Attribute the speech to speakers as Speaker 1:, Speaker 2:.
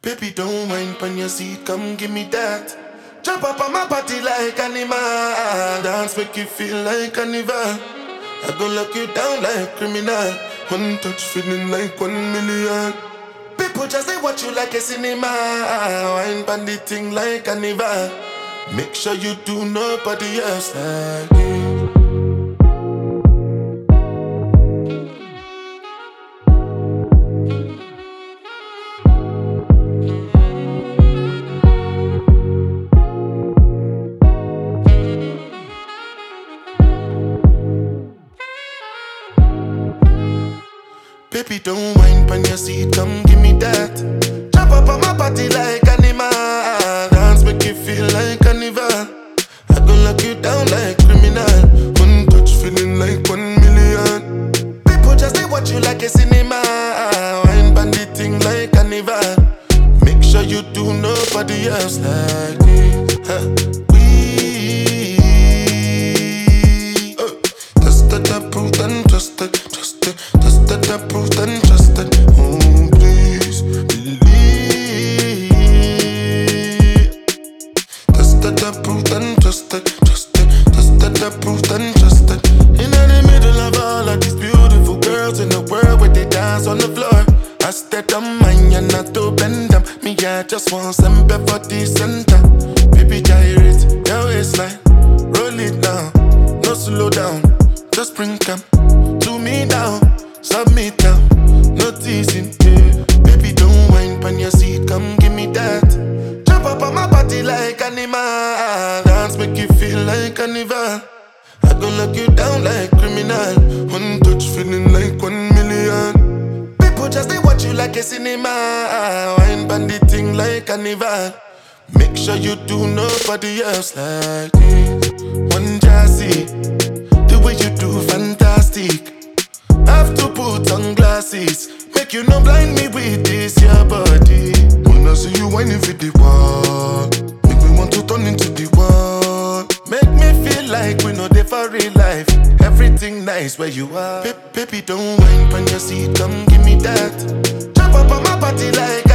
Speaker 1: Baby, don't mind on your seat, come give me that. Jump up on my body like animal. Dance make you feel like carnival. I go lock you down like criminal. One touch feeling like 1 million. People just say watch you like a cinema. Wine pan the thing like carnival. Make sure you do nobody else like it. Baby, don't whine on your seat, come give me that. Jump up on my body like animal. Dance make you feel like carnival. I go lock you down like criminal. One touch feeling like 1 million. People just say watch you like a cinema. Wine band the thing like carnival. Make sure you do nobody else like this. Tested, approved and trusted. Tested, approved and trusted. Oh, please believe. Tested, approved and trusted. Tested, approved and trusted. In the middle of all of these beautiful girls in the world where they dance on the floor, I stayed on mine and not to bend them. Me, I just want some for the center. Baby, gyrate your waistline, roll it down, no slow down. Just bring them to me now, submit now, no teasing, yeah. Baby, don't whine on your seat, come give me that. Jump up on my body like animal. Dance make you feel like carnival. I go lock you down like criminal. One touch feeling like 1 million. People just they watch you like a cinema. Wine band the thing like carnival. Make sure you do nobody else like this. One jazzy, the way you do fantastic. Have to put on glasses, make you no blind me with this your body. When I see you whining for the wall, make me want to turn into the wall. Make me feel like we know they for real life. Everything nice where you are. Baby, don't whine on your seat, come give me that. Jump up on my body like